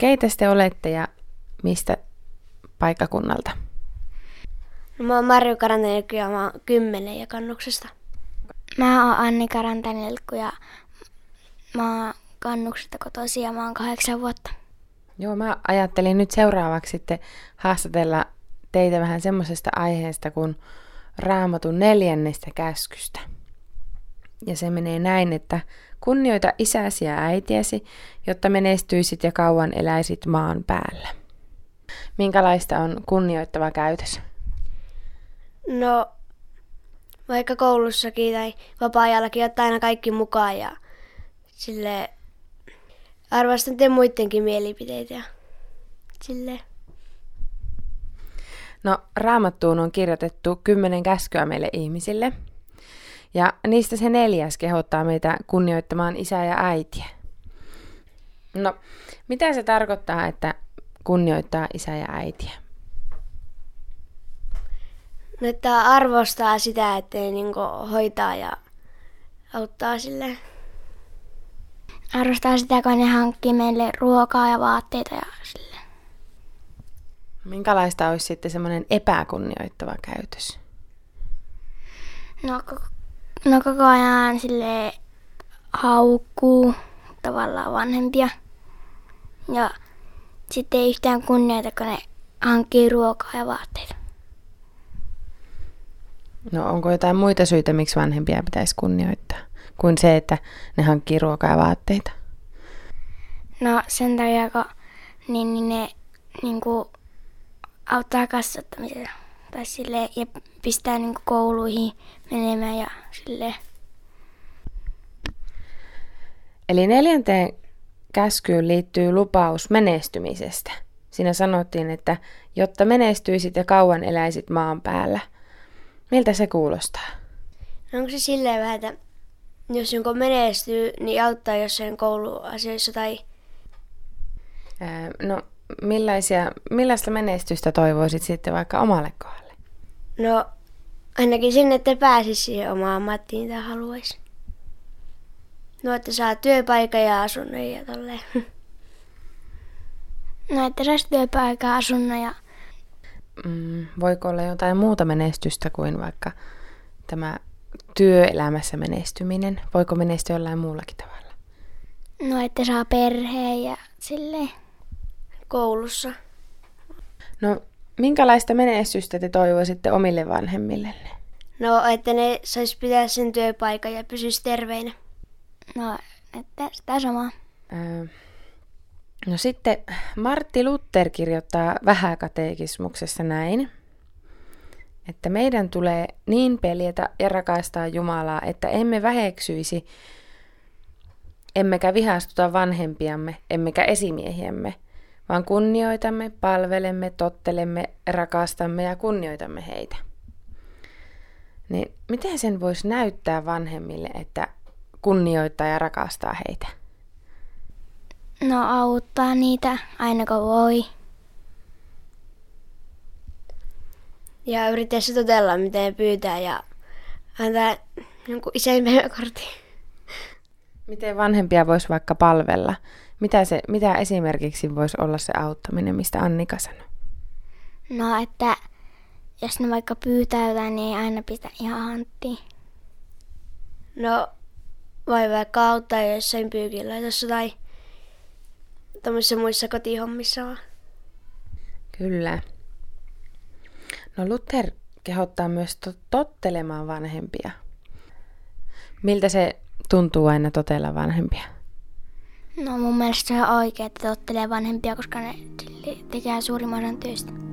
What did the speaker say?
keitä te olette ja mistä paikkakunnalta? No, mä oon Marju Karantanilkku ja mä oon 10 ja Kannuksesta. Mä oon Anni Karantanilkku ja mä oon Kannuksesta kotoisin ja mä oon 8 vuotta. Joo, mä ajattelin nyt seuraavaksi sitten haastatella teitä vähän semmoisesta aiheesta kuin Raamatun 4. käskystä. Ja se menee näin, että kunnioita isäsi ja äitiäsi, jotta menestyisit ja kauan eläisit maan päällä. Minkälaista on kunnioittava käytös? No, vaikka koulussakin tai vapaa-ajallakin ottaa aina kaikki mukaan ja silleen arvostan te muidenkin mielipiteitä ja silleen. No, Raamattuun on kirjoitettu 10 käskyä meille ihmisille. Ja niistä se 4. kehottaa meitä kunnioittamaan isää ja äitiä. No, mitä se tarkoittaa, että kunnioittaa isää ja äitiä? No, että arvostaa sitä, että niinku hoitaa ja auttaa silleen. Arvostaa sitä, kun ne hankkii meille ruokaa ja vaatteita ja silleen. Minkälaista olisi sitten semmoinen epäkunnioittava käytös? No koko ajan silleen haukkuu tavallaan vanhempia. Ja sitten ei yhtään kunnioita, kun ne hankkii ruokaa ja vaatteita. No, onko jotain muita syitä, miksi vanhempia pitäisi kunnioittaa, kuin se, että ne hankkii ruokaa ja vaatteita? No sen takia, kun niin ne niinku auttaa kasvattamisella. Tai silleen, ja pistää niinku kouluihin menemään ja silleen. Eli 4. käskyyn liittyy lupaus menestymisestä. Siinä sanottiin, että jotta menestyisit ja kauan eläisit maan päällä. Miltä se kuulostaa? Onko se silleen vähän, että jos jonkun menestyy, niin auttaa jossain kouluasioissa tai... No, millaista menestystä toivoisit sitten vaikka omalle kohdalle? No, ainakin sinne, että pääsisi siihen omaan ammattiin, mitä haluaisi. No, että saa työpaikan ja asunnon ja tolleen. No, että saisi työpaikan, asunnon ja... Voiko olla jotain muuta menestystä kuin vaikka tämä työelämässä menestyminen? Voiko menestyä jollain muullakin tavalla? No, että saa perheen ja silleen. Koulussa. No, minkälaista menestystä te toivoisitte omille vanhemmillenne? No, että ne sais pitää sen työpaikan ja pysyisi terveinä. No, että sitä samaa. No sitten Martti Luther kirjoittaa Vähäkatekismuksessa näin, että meidän tulee niin peljätä ja rakastaa Jumalaa, että emme väheksyisi, emmekä vihastuta vanhempiamme, emmekä esimiehiämme, vaan kunnioitamme, palvelemme, tottelemme, rakastamme ja kunnioitamme heitä. Niin miten sen voisi näyttää vanhemmille, että kunnioittaa ja rakastaa heitä? No, auttaa niitä aina kun voi. Ja yrittää se totella, miten pyytää ja antaa jonkun isänpäiväkortin. Miten vanhempia voisi vaikka palvella? Mitä esimerkiksi voisi olla se auttaminen, mistä Annika sanoi? No, että jos ne vaikka pyytää jotain, niin ei aina pistä ihan hanttiin. No, voi vaikka auttaa jossain pyykinlaitossa tai tämmöisissä muissa kotihommissa vaan. Kyllä. No, Luther kehottaa myös tottelemaan vanhempia. Miltä se tuntuu aina totella vanhempia? No, mun mielestä se on oikein, että tottelee vanhempia, koska ne tekee suurimman osan työstä.